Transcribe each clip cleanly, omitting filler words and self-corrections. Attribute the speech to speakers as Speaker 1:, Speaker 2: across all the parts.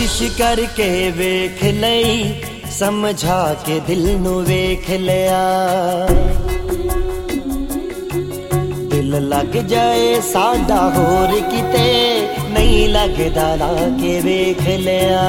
Speaker 1: कोशिश करके वेख लई, समझा के दिल नू वेख लिया। दिल लग जाए साडा होर किते, नहीं लगदा ला के वेख लिया।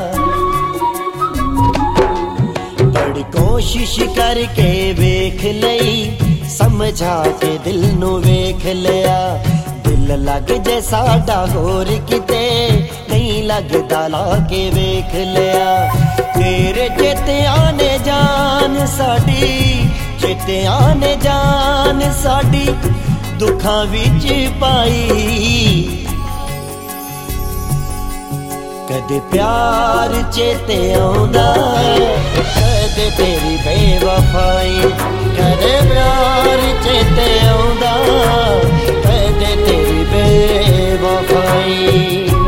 Speaker 1: बड़ी कोशिश करके वेख लई, समझा के दिल नू वेख लिया। दिल लग जाए साडा होर किते, नहीं लगदा ला के वेख लिया। तेरे चेतिया ने जान साडी, चेतिया ने जान साडी दुखां विच पाई। कदे प्यार चेते आउंदा, कदे तेरी बेवफाई। कदे प्यार चेते आउंदा, कदे तेरी बेवफाई।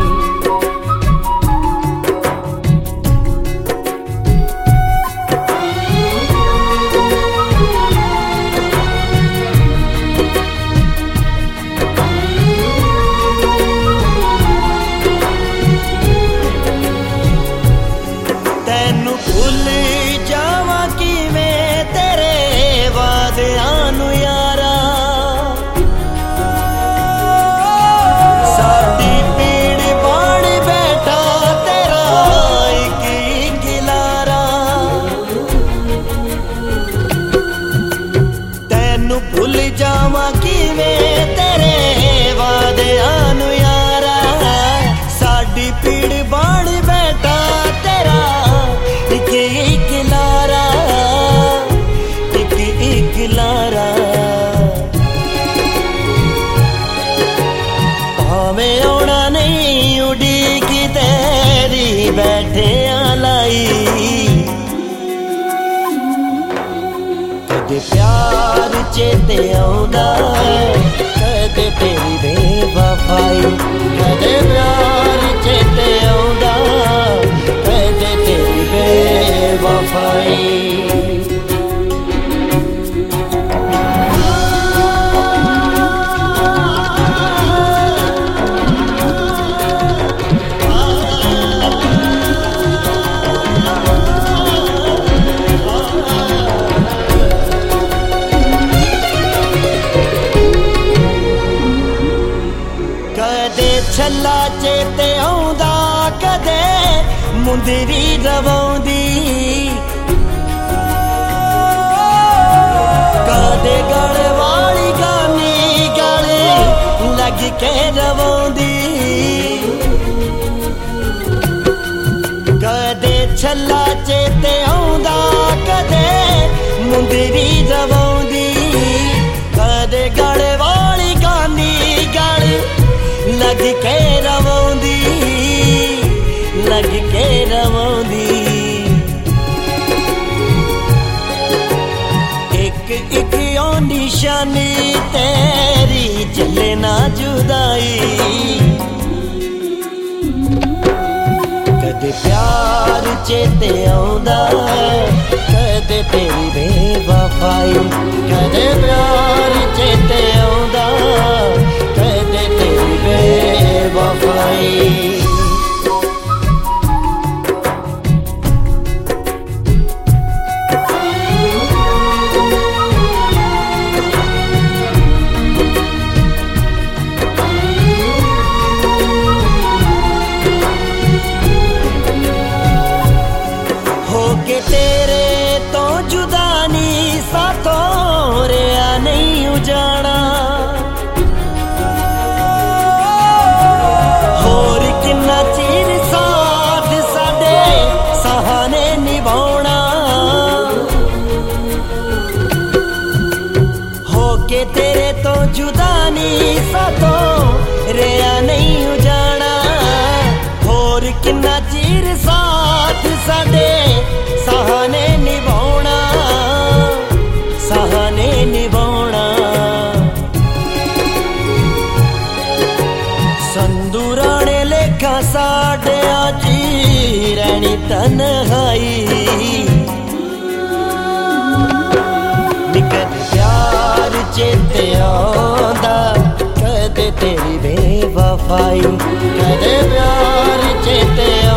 Speaker 1: भुल जावा किवें तेरे वादियां नू यारा, साडी पीड़ बाण बैठा तेरा इक इक लारा। तैनू भुल जावा किवें तेरे वादियां नू यारा, साडी पीड़ बाण बैठा तेरा एक लारा, एक एक लारा। भावें आउणा नहीं उड़ीक तेरी बैठे लाई। कदे प्यार चेते आउंदा, कदे तेरी बेवफाई। कदे प्यार चेते आउंदा, कदे तेरी बेवफाई। कदे छल्ला चेते आउंदा, कदे मुंदरी रवाउंदी। कदे गल वाली गानी गले लग के रवाउंदी। कदे छल्ला चेते आउंदा, कदे मुंदरी रवाउंदी। कदे गल वाली गानी गले लग के रवाउंदी, लग के रवाउंदी। एक एक निशानी तेरी चले ना जुदाई। कदे प्यार चेते आउंदा, कदे तेरी बेवफाई। कदे प्यार चेते आउंदा, कदे तेरी बेवफाई। होके तेरे तो जुदा नी साथों रेया नहीं उजाड़ा। होर किन्ना चीर साथ साडे सहाने निभाउणा। होके तेरे तो जुदा नी साथों रेया नहीं उजाड़ा। होर किन्ना चीर साथ साडे सहाने निभाउणा, सहाने निभाउणा। संदूराने लेखा साडे आजी रहनी तन्हाई। निकल प्यार चेते आंदा, कदे तेरी बेवफाई। कदे प्यार चेते